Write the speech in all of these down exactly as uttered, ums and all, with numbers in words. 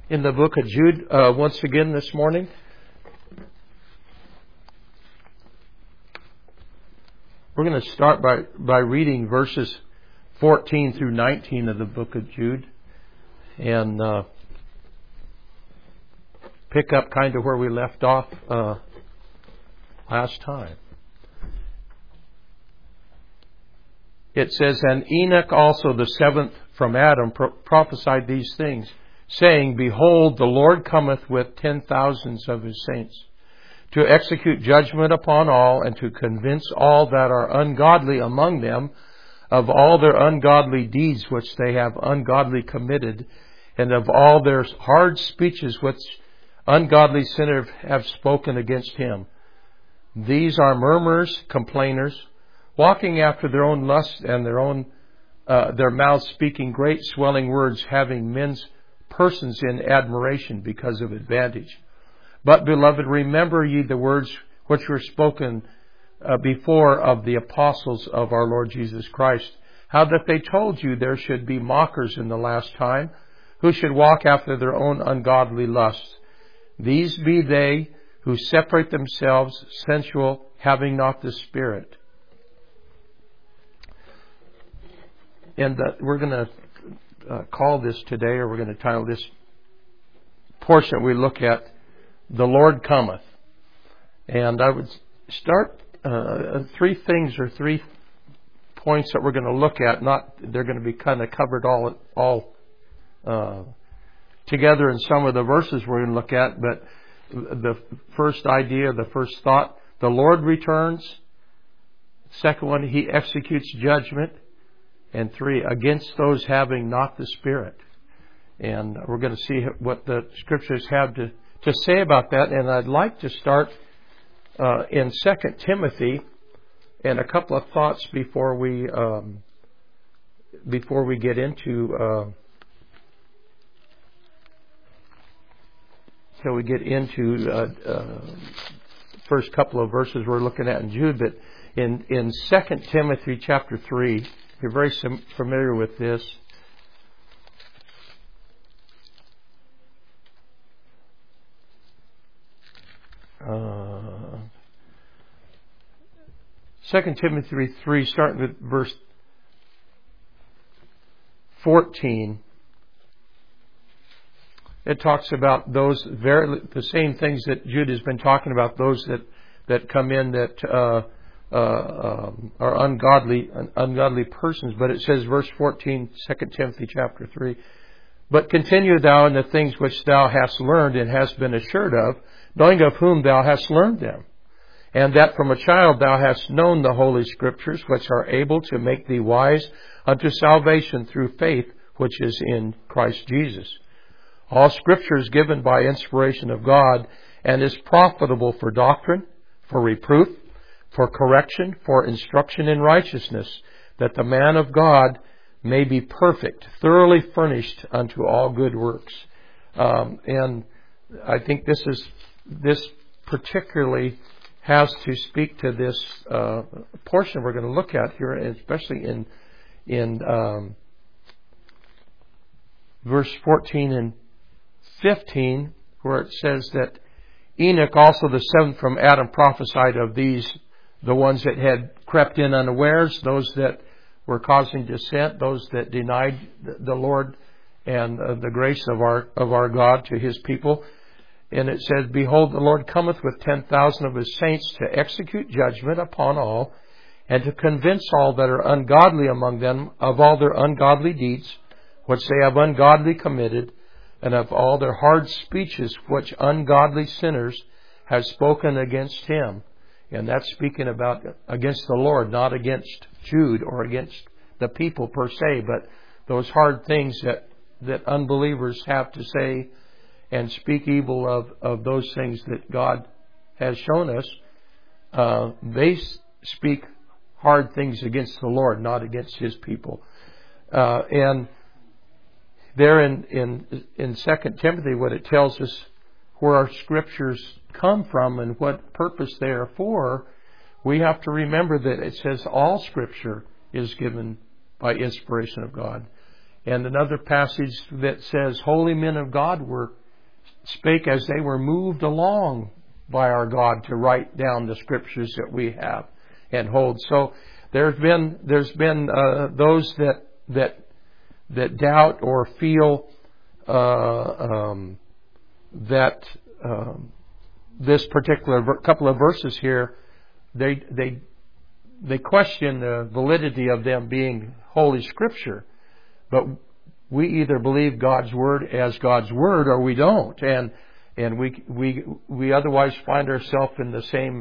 in the book of Jude uh, once again this morning. We're going to start by, by reading verses fourteen through nineteen of the book of Jude and uh, pick up kind of where we left off uh, last time. It says, "And Enoch also, the seventh from Adam, pro- prophesied these things, saying, Behold, the Lord cometh with ten thousands of his saints, to execute judgment upon all, and to convince all that are ungodly among them of all their ungodly deeds which they have ungodly committed, and of all their hard speeches which ungodly sinners have spoken against him. These are murmurers, complainers, walking after their own lust, and their own uh, their mouths speaking great swelling words, having men's persons in admiration because of advantage. But, beloved, remember ye the words which were spoken uh, before of the apostles of our Lord Jesus Christ, how that they told you there should be mockers in the last time, who should walk after their own ungodly lusts. These be they who separate themselves, sensual, having not the Spirit." And uh, we're going to uh, call this today, or we're going to title this portion we look at, "The Lord Cometh." And I would start uh, three things or three points that we're going to look at. Not they're going to be kind of covered all all uh, together in some of the verses we're going to look at. But the first idea, the first thought, the Lord returns. Second one, He executes judgment. And three, against those having not the Spirit. And we're going to see what the Scriptures have to, to say about that. And I'd like to start uh, in Second Timothy, and a couple of thoughts before we um, before we get into uh, till we get into uh, uh, first couple of verses we're looking at in Jude. But in in Second Timothy chapter three. You're very familiar with this. Uh, Second Timothy three, starting with verse fourteen. It talks about those very the same things that Jude has been talking about. Those that that come in that. Uh, Uh, um, are ungodly, ungodly persons. But it says, verse fourteen, Second Timothy chapter three, "But continue thou in the things which thou hast learned and hast been assured of, knowing of whom thou hast learned them, and that from a child thou hast known the Holy Scriptures, which are able to make thee wise unto salvation through faith which is in Christ Jesus. All Scripture is given by inspiration of God, and is profitable for doctrine, for reproof, for correction, for instruction in righteousness, that the man of God may be perfect, thoroughly furnished unto all good works." Um, and I think this is this particularly has to speak to this uh, portion we're going to look at here, especially in in um, verse fourteen and fifteen, where it says that Enoch also the seventh from Adam prophesied of these, the ones that had crept in unawares, those that were causing dissent, those that denied the Lord and uh, the grace of our of our God to His people. And it says, "Behold, the Lord cometh with ten thousand of His saints to execute judgment upon all, and to convince all that are ungodly among them of all their ungodly deeds, which they have ungodly committed, and of all their hard speeches which ungodly sinners have spoken against Him." And that's speaking about against the Lord, not against Jude or against the people per se, but those hard things that, that unbelievers have to say and speak evil of, of those things that God has shown us. Uh, they speak hard things against the Lord, not against His people. Uh, and there in, in, in Second Timothy, what it tells us where our Scriptures come from and what purpose they are for, we have to remember that it says all Scripture is given by inspiration of God. And another passage that says, holy men of God were spake as they were moved along by our God to write down the scriptures that we have and hold. So there's been there's been uh, those that that that doubt or feel uh, um, that um, this particular ver- couple of verses here, they they they question the validity of them being Holy Scripture. But we either believe God's Word as God's Word or we don't. And and we we we otherwise find ourselves in the same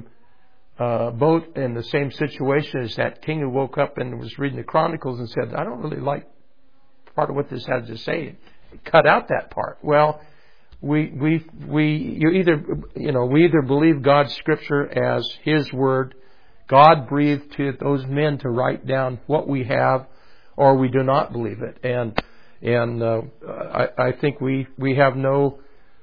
uh, boat, in the same situation as that king who woke up and was reading the Chronicles and said, I don't really like part of what this has to say. Cut out that part. Well, we we we you either you know we either believe God's Scripture as His Word, God breathed to those men to write down what we have, or we do not believe it. And and uh, I, I think we, we have no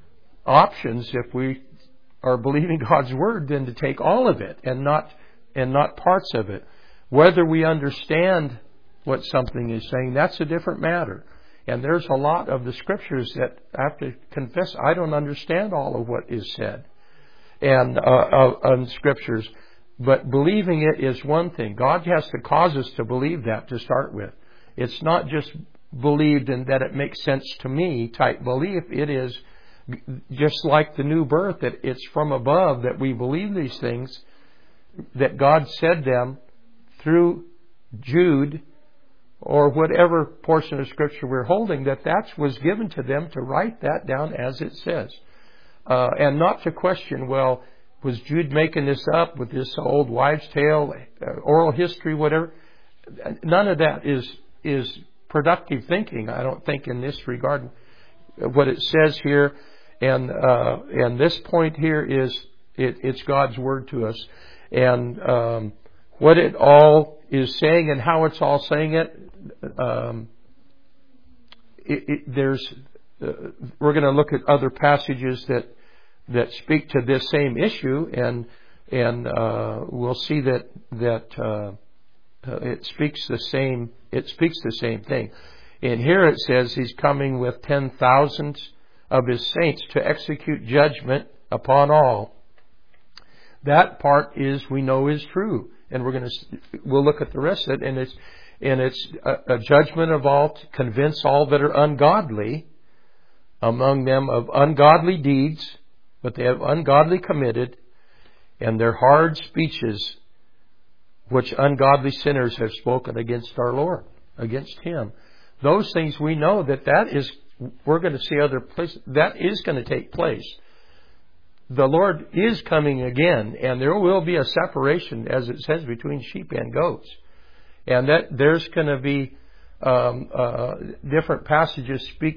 options if we are believing God's Word than to take all of it and not and not parts of it. Whether we understand what something is saying, that's a different matter. And there's a lot of the Scriptures that I have to confess I don't understand all of what is said and uh, of, of Scriptures. But believing it is one thing. God has to cause us to believe that to start with. It's not just believed in that it makes sense to me type belief. It is just like the new birth, that it's from above that we believe these things, that God said them through Jude or whatever portion of Scripture we're holding, that that was given to them to write that down as it says. Uh, and not to question, well, was Jude making this up with this old wives' tale, uh, oral history, whatever? None of that is is productive thinking, I don't think, in this regard. What it says here, and uh, and this point here is it, it's God's Word to us, and um, what it all is saying and how it's all saying it. Um, it, it there's uh, we're going to look at other passages that. that speak to this same issue, and and uh, we'll see that that uh, uh, it speaks the same. It speaks the same thing. And here it says He's coming with ten thousands of His saints to execute judgment upon all. That part is we know is true, and we're going to we'll look at the rest of it. And it's and it's a, a judgment of all to convince all that are ungodly among them of ungodly deeds, but they have ungodly committed, and their hard speeches, which ungodly sinners have spoken against our Lord, against Him. Those things we know that that is, we're going to see other places, that is going to take place. The Lord is coming again, and there will be a separation, as it says, between sheep and goats. And that there's going to be um, uh, different passages speak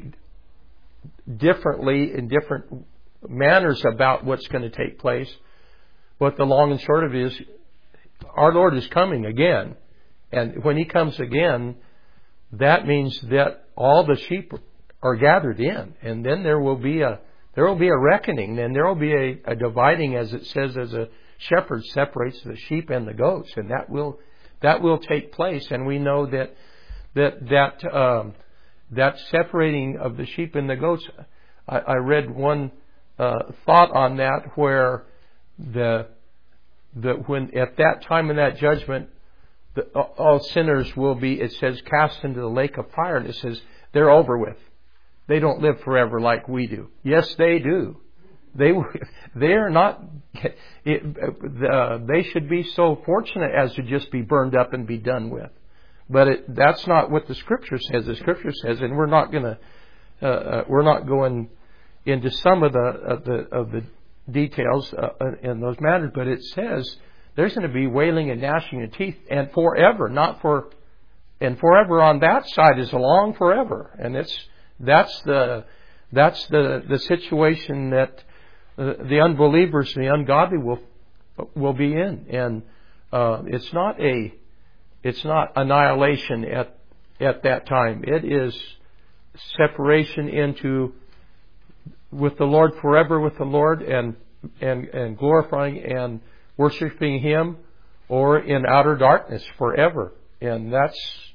differently in different manners about what's going to take place. But the long and short of it is, our Lord is coming again. And when He comes again, that means that all the sheep are gathered in. And then there will be a there will be a reckoning. And there will be a, a dividing, as it says, as a shepherd separates the sheep and the goats. And that will that will take place. And we know that that that um, that separating of the sheep and the goats. I, I read one uh, thought on that where the the when at that time in that judgment, the, all sinners will be, it says, cast into the lake of fire, and it says they're over with. They don't live forever like we do. Yes, they do. They they are not. It, uh, they should be so fortunate as to just be burned up and be done with. But it, that's not what the Scripture says. The Scripture says, and we're not going to uh, uh, we're not going into some of the of the of the details uh, in those matters. But it says there's going to be wailing and gnashing of teeth, and forever, not for, and forever on that side is a long forever, and it's that's the that's the the situation that uh, the unbelievers and the ungodly will will be in, and uh, it's not a it's not annihilation at at that time. It is separation into with the Lord forever, with the Lord, and and and glorifying and worshiping Him, or in outer darkness forever. And that's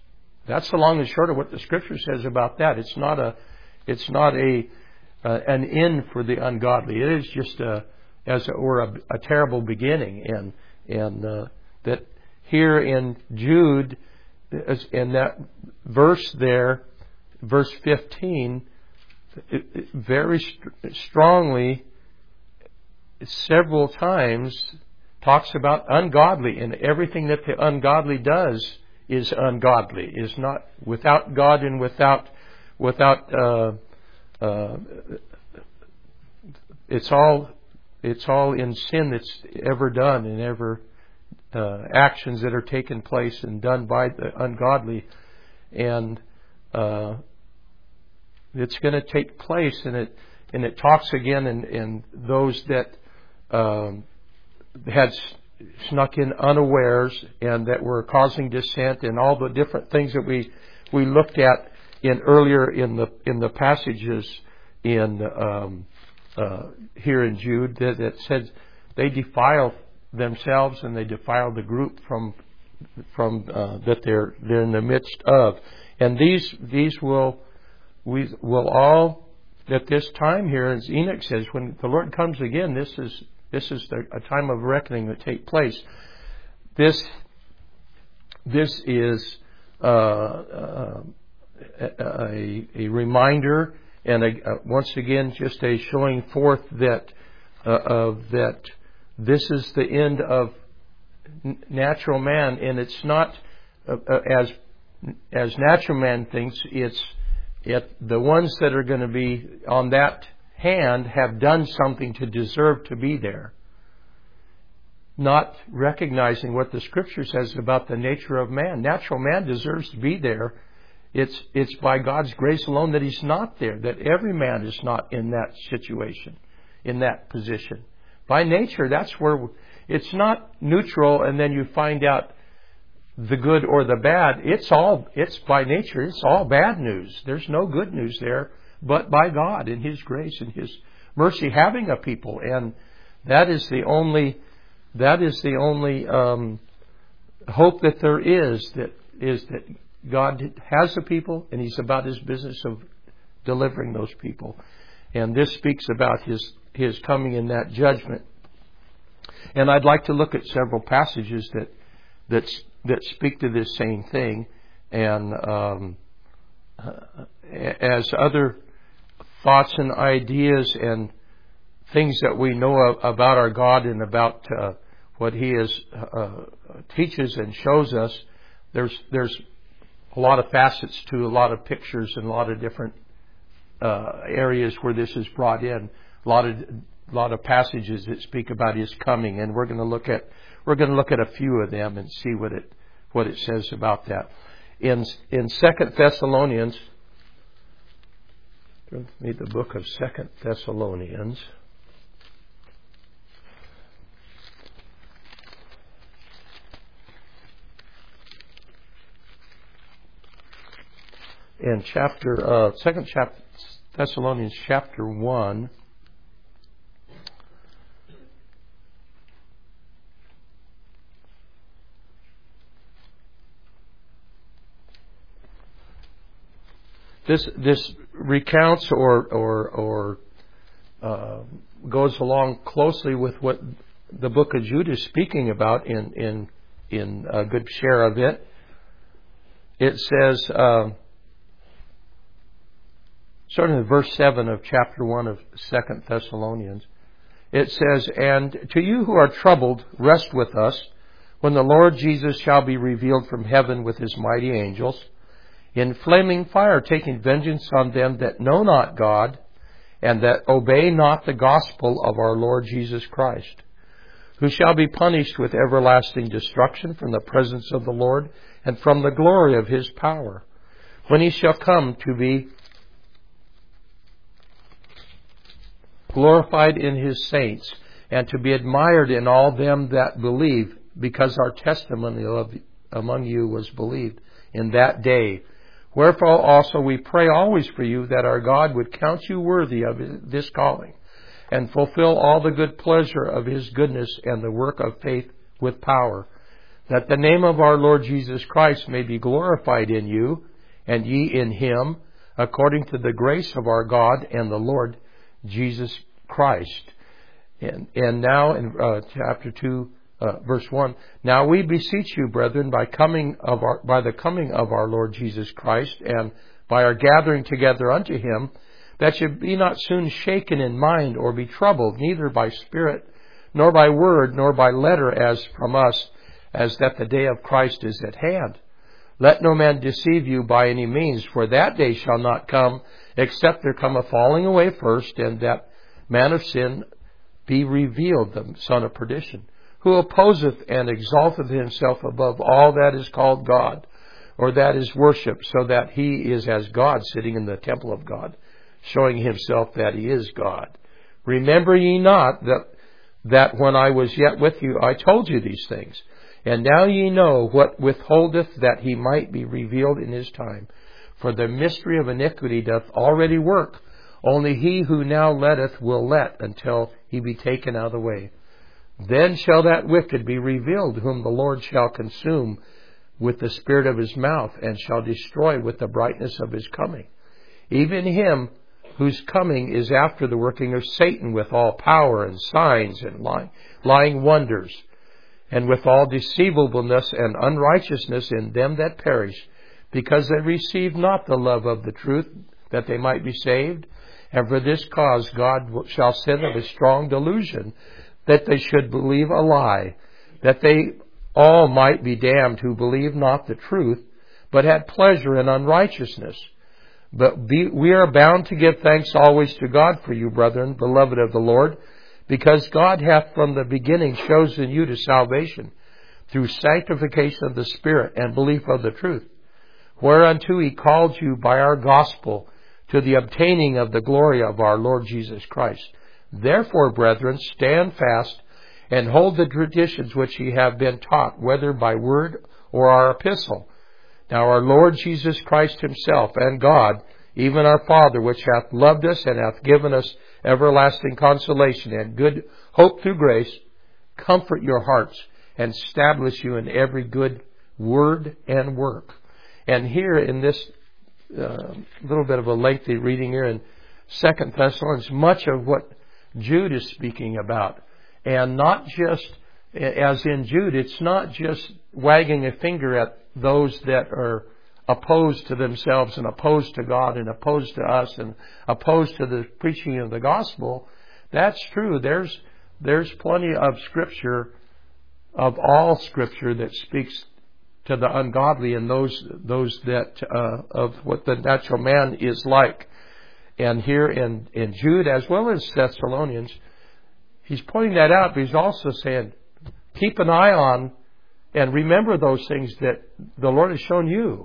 That's the long and short of what the Scripture says about that. It's not a, it's not a, uh, an end for the ungodly. It is just a, as it were, a, a terrible beginning. And and uh, that here in Jude, in that verse there, verse fifteen, it, it very st- strongly, several times, talks about ungodly, and everything that the ungodly does is ungodly, is not without God and without without uh, uh, it's all it's all in sin that's ever done, and ever uh, actions that are taken place and done by the ungodly, and uh, it's going to take place. And it and it talks again in, in those that um, had snuck in unawares and that were causing dissent, and all the different things that we we looked at in earlier in the in the passages in um, uh, here in Jude that, that said they defile themselves and they defile the group from from uh, that they're they're in the midst of, and these these will we will all at this time here, as Enoch says, when the Lord comes again, this is This is the, a time of reckoning that take place. This this is uh, uh, a, a reminder, and a, uh, once again, just a showing forth that uh, of that this is the end of natural man, and it's not uh, uh, as as natural man thinks. It's it the ones that are going to be on that hand have done something to deserve to be there, not recognizing what the Scripture says about the nature of man. Natural man deserves to be there. It's it's by God's grace alone that he's not there, that every man is not in that situation, in that position. By nature, that's where it's not neutral, and then you find out the good or the bad. It's all, it's by nature, it's all bad news. There's no good news there, but by God and His grace and His mercy having a people. And that is the only, that is the only um, hope that there is, that is that God has a people and He's about His business of delivering those people. And this speaks about His, His coming in that judgment. And I'd like to look at several passages that, that, that speak to this same thing. And um, as other thoughts and ideas and things that we know about our God and about uh, what He is uh, teaches and shows us, there's there's a lot of facets to a lot of pictures and a lot of different uh, areas where this is brought in. A lot of a lot of passages that speak about His coming, and we're going to look at we're going to look at a few of them and see what it what it says about that. In in Second Thessalonians. Read the book of Second Thessalonians. In chapter, uh, Second chapter, Thessalonians chapter one. This this recounts or or or uh, goes along closely with what the book of Jude is speaking about in in in a good share of it. It says, uh, starting in verse seven of chapter one of Second Thessalonians, it says, "And to you who are troubled, rest with us when the Lord Jesus shall be revealed from heaven with His mighty angels, in flaming fire, taking vengeance on them that know not God, and that obey not the gospel of our Lord Jesus Christ, who shall be punished with everlasting destruction from the presence of the Lord and from the glory of His power, when He shall come to be glorified in His saints, and to be admired in all them that believe, because our testimony of, among you was believed in that day. Wherefore also we pray always for you, that our God would count you worthy of this calling, and fulfill all the good pleasure of His goodness and the work of faith with power, that the name of our Lord Jesus Christ may be glorified in you, and ye in him, according to the grace of our God and the Lord Jesus Christ. And, and now in uh, chapter two, uh, verse one, now we beseech you, brethren, by coming of our, by the coming of our Lord Jesus Christ, and by our gathering together unto him, that ye be not soon shaken in mind, or be troubled, neither by spirit, nor by word, nor by letter, as from us, as that the day of Christ is at hand. Let no man deceive you by any means, for that day shall not come, except there come a falling away first, and that man of sin be revealed, the son of perdition, who opposeth and exalteth himself above all that is called God, or that is worshipped, so that he is as God, sitting in the temple of God, showing himself that he is God. Remember ye not that, that when I was yet with you, I told you these things. And now ye know what withholdeth, that he might be revealed in his time. For the mystery of iniquity doth already work. Only he who now letteth will let, until he be taken out of the way. Then shall that wicked be revealed, whom the Lord shall consume with the spirit of his mouth, and shall destroy with the brightness of his coming. Even him whose coming is after the working of Satan, with all power and signs and lying, lying wonders, and with all deceivableness and unrighteousness in them that perish, because they receive not the love of the truth, that they might be saved. And for this cause God shall send them a strong delusion, that they should believe a lie, that they all might be damned who believe not the truth, but had pleasure in unrighteousness. But be, we are bound to give thanks always to God for you, brethren, beloved of the Lord, because God hath from the beginning chosen you to salvation, through sanctification of the Spirit and belief of the truth, whereunto he called you by our gospel, to the obtaining of the glory of our Lord Jesus Christ. Therefore, brethren, stand fast, and hold the traditions which ye have been taught, whether by word or our epistle. Now our Lord Jesus Christ himself, and God, even our Father, which hath loved us and hath given us everlasting consolation and good hope through grace, comfort your hearts and establish you in every good word and work. And here in this uh, little bit of a lengthy reading here in Second Thessalonians, much of what Jude is speaking about. And not just, as in Jude, it's not just wagging a finger at those that are opposed to themselves and opposed to God and opposed to us and opposed to the preaching of the gospel. That's true. There's there's plenty of Scripture, of all Scripture, that speaks to the ungodly and those those that uh, of what the natural man is like. And here in, in Jude, as well as Thessalonians, he's pointing that out, but he's also saying, keep an eye on and remember those things that the Lord has shown you.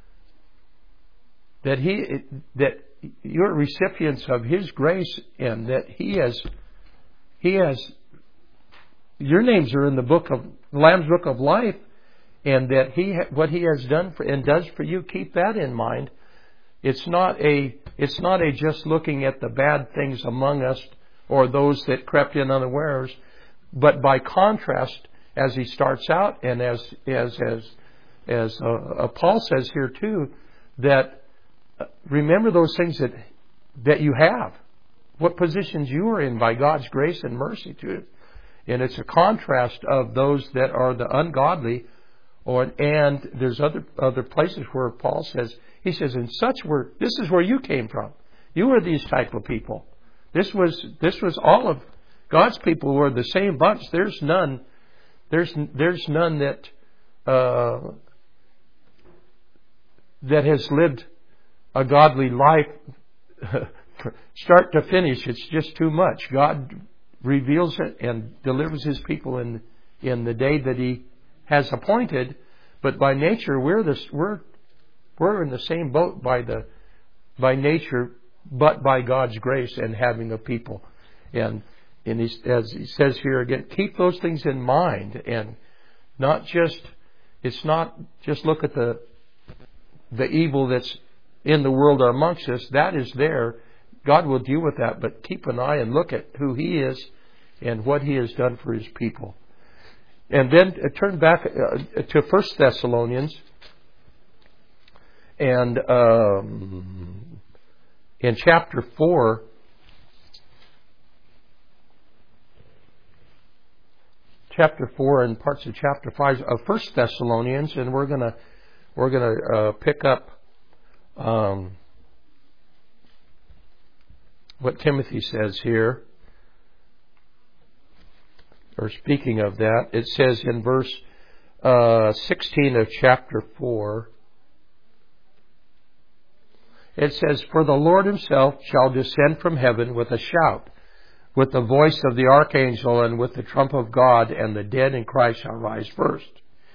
That he, that you're recipients of his grace, and that he has, he has, your names are in the book of, the Lamb's Book of Life, and that he, what he has done for, and does for you, keep that in mind. It's not a, it's not a just looking at the bad things among us, or those that crept in unawares, but by contrast, as he starts out, and as as as as uh, uh, Paul says here too, that uh, remember those things that that you have, what positions you are in by God's grace and mercy to it, and it's a contrast of those that are the ungodly, or and there's other other places where Paul says, he says, in such were, this is where you came from. You were these type of people. This was this was all of God's people were the same bunch. There's none. There's there's none that uh, that has lived a godly life start to finish. It's just too much. God reveals it and delivers his people in in the day that he has appointed. But by nature, we're this we're we're in the same boat by the by nature, but by God's grace and having a people. And and he, as he says here again, keep those things in mind, and not just it's not just look at the the evil that's in the world or amongst us. That is there. God will deal with that, but keep an eye and look at who he is and what he has done for his people. And then uh, turn back uh, to First Thessalonians. And um, in chapter four, chapter four and parts of chapter five of First Thessalonians, and we're gonna we're gonna uh, pick up um, what Timothy says here. Or speaking of that, it says in verse uh, sixteen of chapter four. It says, "For the Lord himself shall descend from heaven with a shout, with the voice of the archangel, and with the trump of God, and the dead in Christ shall rise first."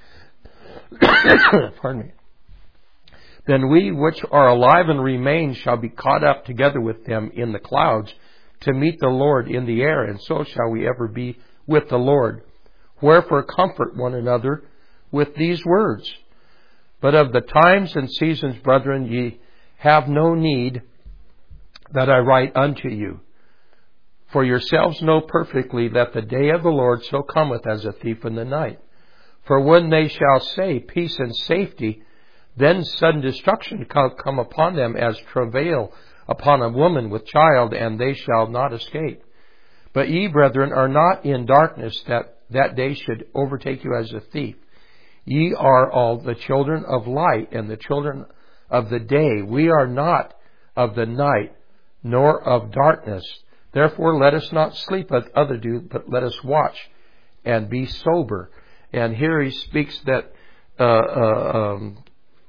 Pardon me. "Then we which are alive and remain shall be caught up together with them in the clouds to meet the Lord in the air, and so shall we ever be with the Lord. Wherefore comfort one another with these words. But of the times and seasons, brethren, ye have no need that I write unto you. For yourselves know perfectly that the day of the Lord so cometh as a thief in the night. For when they shall say peace and safety, then sudden destruction shall come upon them as travail upon a woman with child, and they shall not escape. But ye, brethren, are not in darkness, that that day should overtake you as a thief. Ye are all the children of light and the children of the day. We are not of the night, nor of darkness. Therefore let us not sleep as others do, but let us watch and be sober." And here he speaks that uh, uh, um,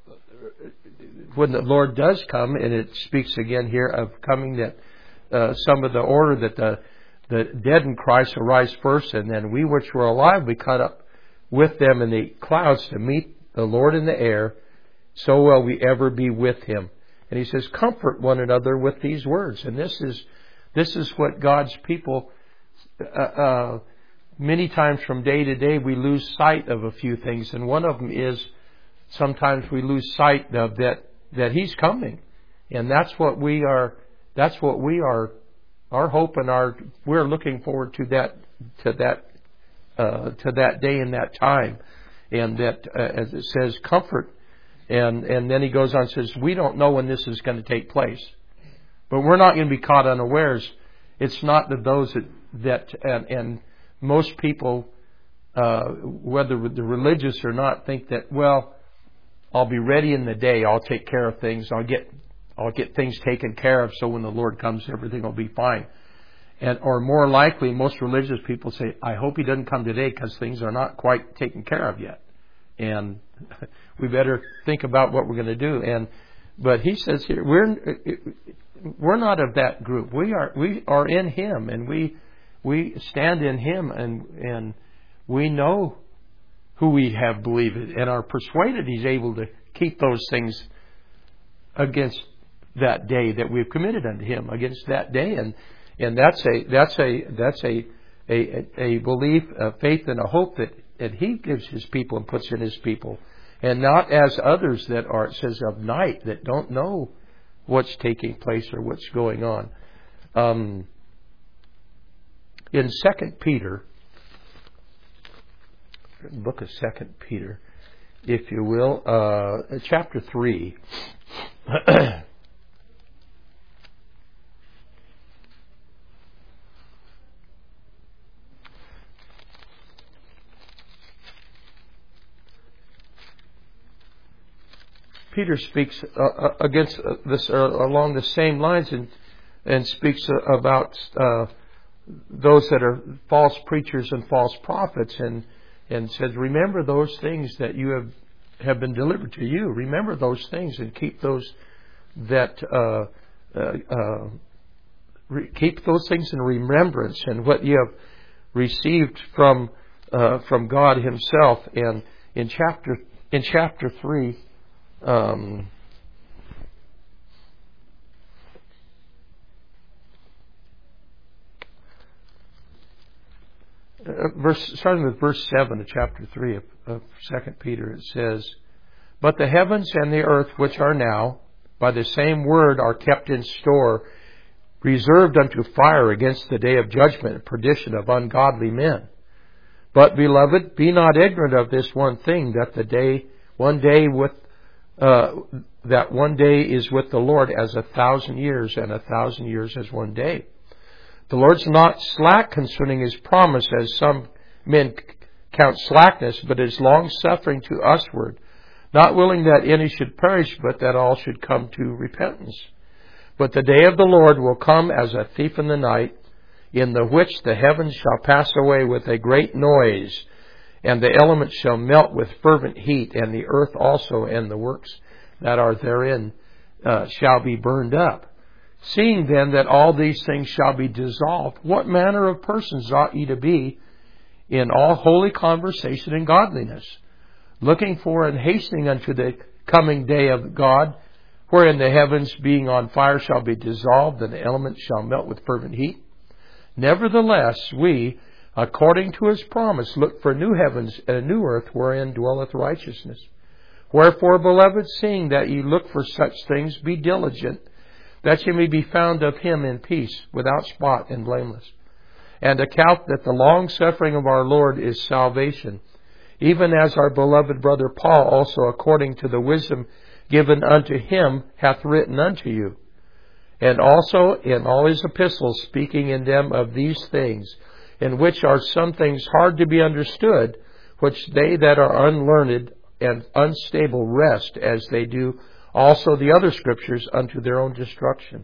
when the Lord does come, and it speaks again here of coming, that uh, some of the order that the, the dead in Christ arise first, and then we which were alive be caught up with them in the clouds to meet the Lord in the air. So will we ever be with him. And he says, comfort one another with these words. And this is this is what God's people, uh, uh, many times from day to day, we lose sight of a few things. And one of them is sometimes we lose sight of that, that he's coming. And that's what we are, that's what we are, our hope and our, we're looking forward to that, to that, uh, to that day and that time. And that, uh, as it says, comfort. And and then he goes on and says, we don't know when this is going to take place. But we're not going to be caught unawares. It's not that those that, that and, and most people, uh, whether they're religious or not, think that, well, I'll be ready in the day. I'll take care of things. I'll get I'll get things taken care of, so when the Lord comes, everything will be fine. And or more likely, most religious people say, I hope he doesn't come today because things are not quite taken care of yet. And we better think about what we're going to do. And but he says here, we're we're not of that group. We are we are in him, and we we stand in him, and and we know who we have believed, and are persuaded he's able to keep those things against that day that we've committed unto him, against that day. And and that's a that's a that's a a, a belief, a faith, and a hope that that he gives his people and puts in his people. And not as others that are, it says, of night, that don't know what's taking place or what's going on. Um, in Second Peter, book of Second Peter, if you will, uh, chapter three. Peter speaks uh, against uh, this uh, along the same lines, and and speaks uh, about uh, those that are false preachers and false prophets, and and says, remember those things that you have have been delivered to you. Remember those things and keep those that uh, uh, uh, re- keep those things in remembrance, and what you have received from uh, from God Himself. And in chapter in chapter three. Um, uh, verse, starting with verse seven of chapter three of, of Second Peter, it says, "But the heavens and the earth which are now, by the same word, are kept in store, reserved unto fire against the day of judgment and perdition of ungodly men. But, beloved, be not ignorant of this one thing, that the day, one day with, uh, that one day is with the Lord as a thousand years, and a thousand years as one day. The Lord's not slack concerning His promise, as some men count slackness, but is long-suffering to usward, not willing that any should perish, but that all should come to repentance. But the day of the Lord will come as a thief in the night, in the which the heavens shall pass away with a great noise, and the elements shall melt with fervent heat, and the earth also and the works that are therein uh, shall be burned up. Seeing then that all these things shall be dissolved, what manner of persons ought ye to be in all holy conversation and godliness, looking for and hastening unto the coming day of God, wherein the heavens being on fire shall be dissolved, and the elements shall melt with fervent heat? Nevertheless, we, according to His promise, look for new heavens and a new earth, wherein dwelleth righteousness. Wherefore, beloved, seeing that ye look for such things, be diligent, that ye may be found of Him in peace, without spot and blameless. And account that the long suffering of our Lord is salvation, even as our beloved brother Paul also, according to the wisdom given unto him, hath written unto you. And also in all his epistles, speaking in them of these things, in which are some things hard to be understood, which they that are unlearned and unstable wrest, as they do also the other Scriptures, unto their own destruction.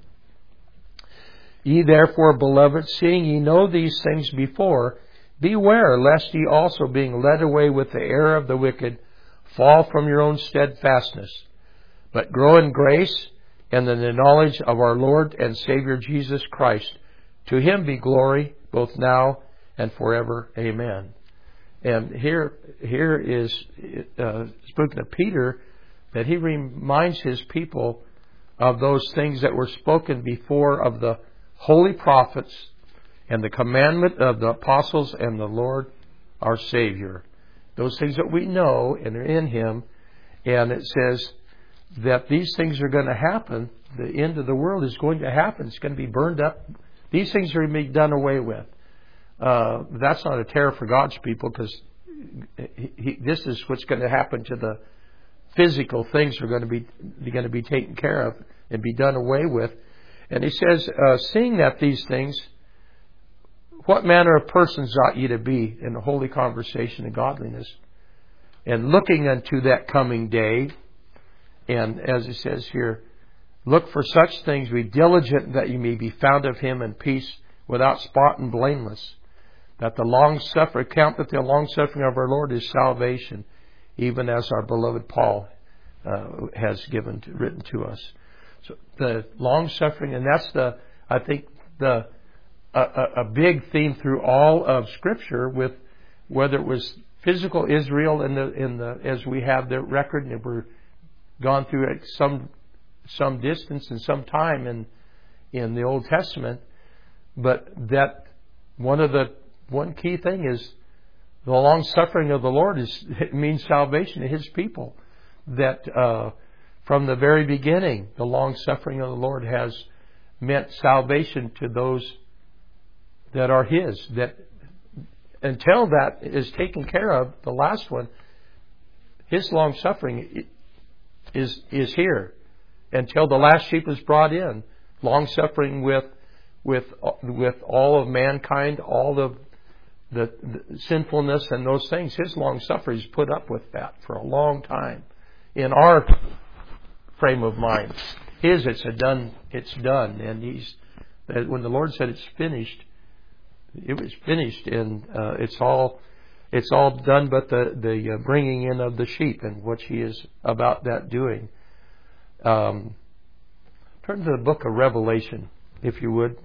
Ye therefore, beloved, seeing ye know these things before, beware lest ye also, being led away with the error of the wicked, fall from your own steadfastness, but grow in grace and in the knowledge of our Lord and Savior Jesus Christ. To Him be glory, both now and forever. Amen. And here, here is uh, spoken to Peter, that he reminds his people of those things that were spoken before of the holy prophets and the commandment of the apostles and the Lord our Savior. Those things that we know and are in Him. And it says that these things are going to happen. The end of the world is going to happen. It's going to be burned up. These things are going to be done away with. Uh, that's not a terror for God's people, because he, he, this is what's going to happen to the physical things are going to be going to be taken care of and be done away with. And he says, uh, seeing that these things, what manner of persons ought ye to be in holy conversation and godliness, and looking unto that coming day. And as it says here, look for such things, be diligent that you may be found of Him in peace, without spot and blameless. That the long suffering, count that the long suffering of our Lord is salvation, even as our beloved Paul uh, has given to, written to us. So the long suffering, and that's the, I think the a, a big theme through all of Scripture, with whether it was physical Israel in the in the as we have the record, and we're gone through it some some distance and some time in in the Old Testament, but that one of the one key thing is the long suffering of the Lord is it means salvation to His people. That uh, from the very beginning, the long suffering of the Lord has meant salvation to those that are His. That until that is taken care of, the last one, His long suffering is is here until the last sheep is brought in. Long suffering with with with all of mankind, all of the, the sinfulness and those things. His long suffering is put up with that for a long time. In our frame of mind, His it's a done. It's done, and He's when the Lord said it's finished, it was finished, and uh, it's all it's all done. But the the uh, bringing in of the sheep and what He is about that doing. Um, turn to the book of Revelation, if you would.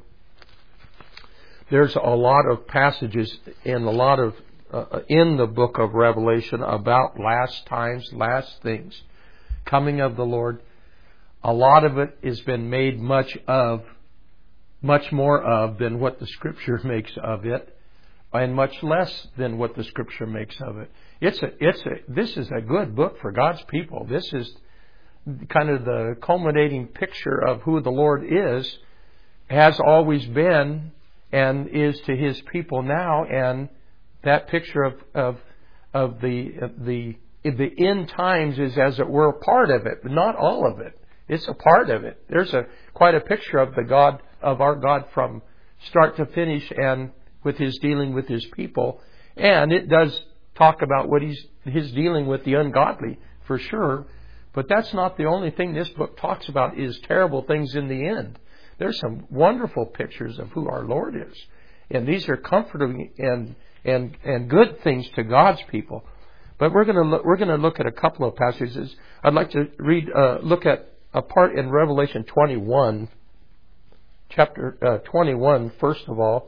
There's a lot of passages in a lot of uh, in the book of Revelation about last times, last things, coming of the Lord. A lot of it has been made much of, much more of than what the Scripture makes of it, and much less than what the Scripture makes of it. It's a, it's a, this is a good book for God's people. This is kind of the culminating picture of who the Lord is, has always been, and is to His people now, and that picture of of of the of the the end times is, as it were, a part of it, but not all of it. It's a part of it. There's a quite a picture of the God of our God from start to finish, and with His dealing with His people, and it does talk about what He's His dealing with the ungodly for sure. But that's not the only thing this book talks about is terrible things in the end. There's some wonderful pictures of who our Lord is, and these are comforting and and and good things to God's people. But we're going to look, we're going to look at a couple of passages. I'd like to read uh, look at a part in Revelation twenty-one, chapter uh, twenty-one, first of all.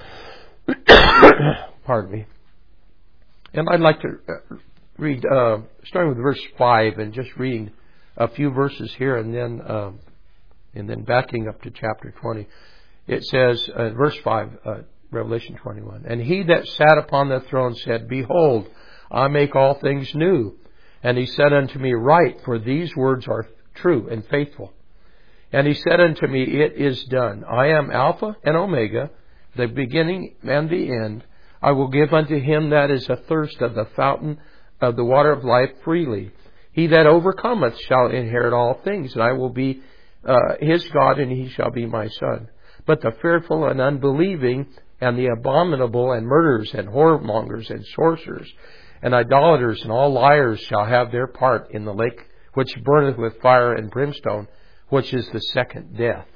Pardon me. And I'd like to read, uh, starting with verse five, and just reading a few verses here, and then uh, and then backing up to chapter twenty. It says, uh, verse five, uh, Revelation twenty-one, "And he that sat upon the throne said, Behold, I make all things new. And he said unto me, Write, for these words are true and faithful. And he said unto me, It is done. I am Alpha and Omega, the beginning and the end. I will give unto him that is athirst of the fountain of the water of life freely. He that overcometh shall inherit all things, and I will be uh, his God, and he shall be my son. But the fearful and unbelieving, and the abominable, and murderers, and whoremongers, and sorcerers, and idolaters, and all liars shall have their part in the lake which burneth with fire and brimstone, which is the second death."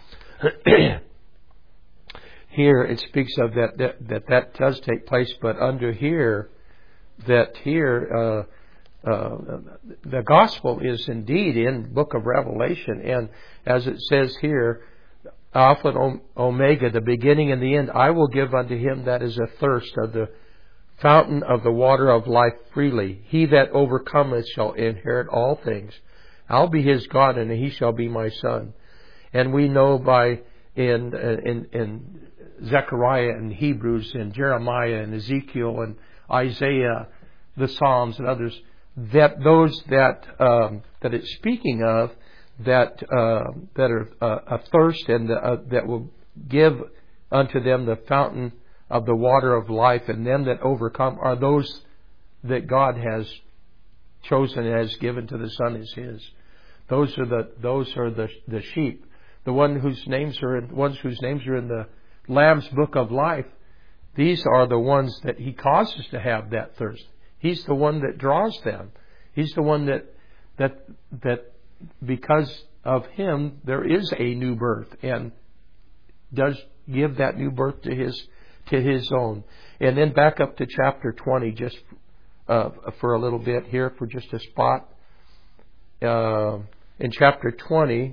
Here it speaks of that that that, that does take place, but under here, that here uh, uh, the gospel is indeed in the book of Revelation, and as it says here, Alpha and Omega, the beginning and the end, I will give unto him that is athirst of the fountain of the water of life freely. He that overcometh shall inherit all things. I'll be his God, and he shall be my son. And we know by in in, in Zechariah and Hebrews and Jeremiah and Ezekiel and Isaiah, the Psalms and others, that those that um, that it's speaking of, that uh, that are uh, athirst and uh, that will give unto them the fountain of the water of life, and them that overcome are those that God has chosen and has given to the Son as His. Those are the those are the the sheep, the one whose names are in, ones whose names are in the Lamb's book of life. These are the ones that He causes to have that thirst. He's the one that draws them. He's the one that that that because of Him there is a new birth, and does give that new birth to His to His own. And then back up to chapter twenty, just uh, for a little bit here, for just a spot. Uh, in chapter twenty,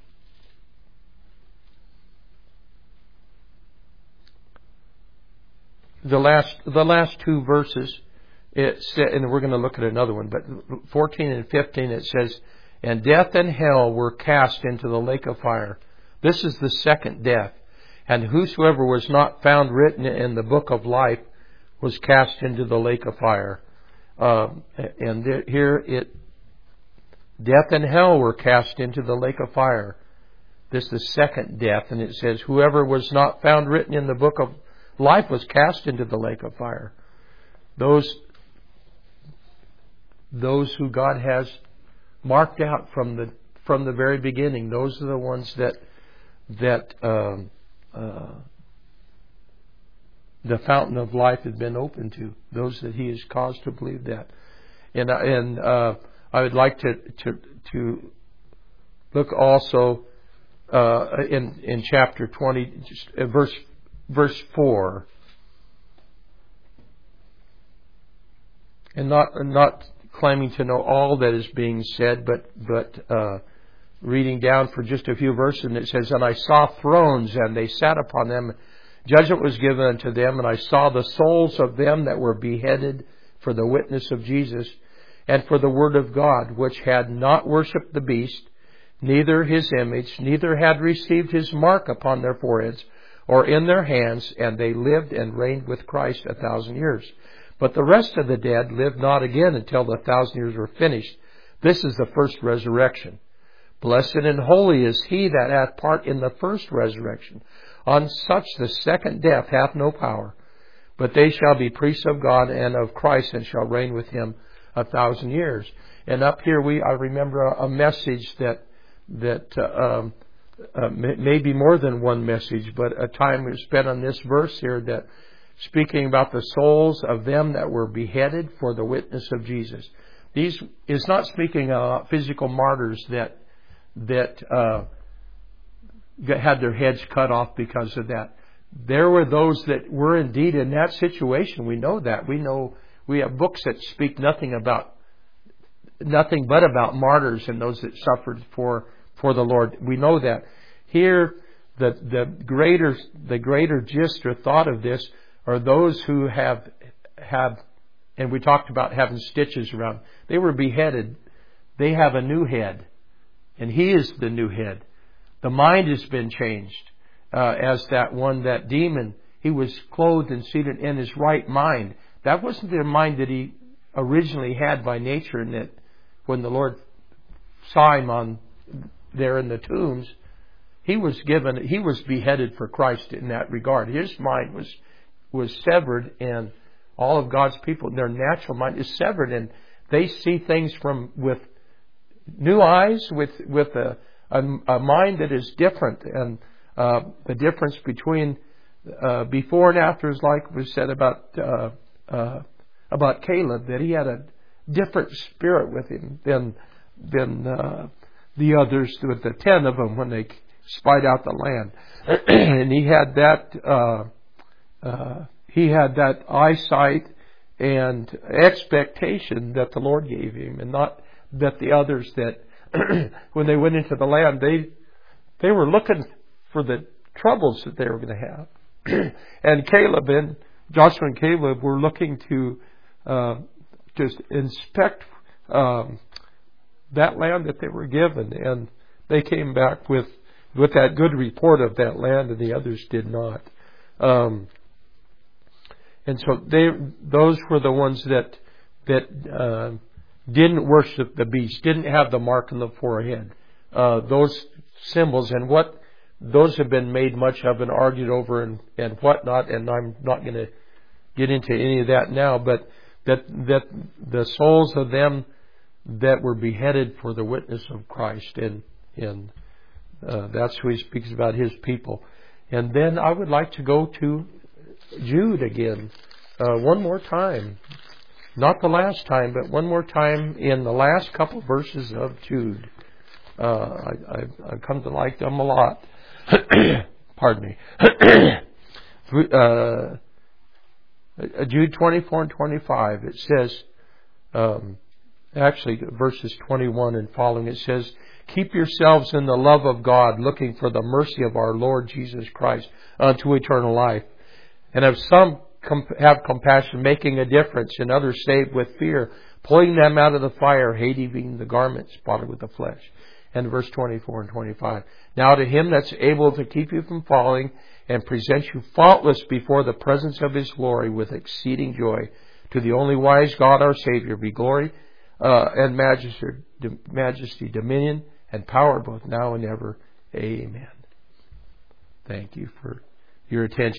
the last the last two verses, it said, and we're going to look at another one, but fourteen and fifteen, it says, "And death and hell were cast into the lake of fire." This is the second death. "And whosoever was not found written in the book of life was cast into the lake of fire." Uh, and there, here it, death and hell were cast into the lake of fire. This is the second death, and it says, "Whoever was not found written in the book of life was cast into the lake of fire." Those, those who God has marked out from the from the very beginning, those are the ones that that. Um, Uh, the fountain of life has been opened to, those that He has caused to believe that. And and uh, I would like to to, to look also uh, in in chapter twenty, just, uh, verse verse four, and not not claiming to know all that is being said, but but. Uh, reading down for just a few verses, and it says, "And I saw thrones, and they sat upon them. Judgment was given unto them, and I saw the souls of them that were beheaded for the witness of Jesus, and for the word of God, which had not worshipped the beast, neither his image, neither had received his mark upon their foreheads, or in their hands, and they lived and reigned with Christ a thousand years. But the rest of the dead lived not again until the thousand years were finished. This is the first resurrection. Blessed and holy is he that hath part in the first resurrection. On such the second death hath no power. But they shall be priests of God and of Christ, and shall reign with Him a thousand years. And up here, we I remember a, a message that that uh, um, uh, maybe more than one message, but a time we spent on this verse here, that speaking about the souls of them that were beheaded for the witness of Jesus. These is not speaking of physical martyrs that that uh, had their heads cut off because of that. There were those that were indeed in that situation. We know that. We know we have books that speak nothing about nothing but about martyrs and those that suffered for for the Lord. We know that. Here, the the greater the greater gist or thought of this are those who have have, and we talked about having stitches around. They were beheaded. They have a new head, and He is the new head. The mind has been changed. Uh, as that one, that demon, he was clothed and seated in his right mind. That wasn't the mind that he originally had by nature, and that when the Lord saw him on there in the tombs, he was given, he was beheaded for Christ in that regard. His mind was was severed, and all of God's people, their natural mind is severed, and they see things from with new eyes, with with a, a, a mind that is different. And Uh, the difference between uh, before and after is like was said about uh, uh, about Caleb, that he had a different spirit with him than than uh, the others, with the ten of them when they spied out the land, and he had that uh, uh, he had that eyesight and expectation that the Lord gave him, and not that the others that when they went into the land they they were looking for the troubles that they were going to have. And Caleb and Joshua and Caleb were looking to uh, just inspect um, that land that they were given, and they came back with with that good report of that land, and the others did not. Um, and so they those were the ones that that uh, didn't worship the beast, didn't have the mark on the forehead. Uh, those symbols and what. Those have been made much of and argued over and, and whatnot, and I'm not going to get into any of that now, but that that the souls of them that were beheaded for the witness of Christ, and, and uh, that's who he speaks about, His people. And then I would like to go to Jude again, uh, one more time. Not the last time, but one more time in the last couple verses of Jude. Uh, I, I've, I've come to like them a lot. Pardon me. uh, Jude twenty-four and twenty-five, it says, um, actually verses twenty-one and following, it says, "Keep yourselves in the love of God, looking for the mercy of our Lord Jesus Christ unto eternal life. And of some com- have compassion, making a difference, and others save with fear, pulling them out of the fire, hating the garment spotted with the flesh." And verse twenty-four and twenty-five. "Now to Him that's able to keep you from falling and present you faultless before the presence of His glory with exceeding joy, to the only wise God our Savior, be glory uh, and majesty, majesty, dominion, and power both now and ever. Amen." Thank you for your attention.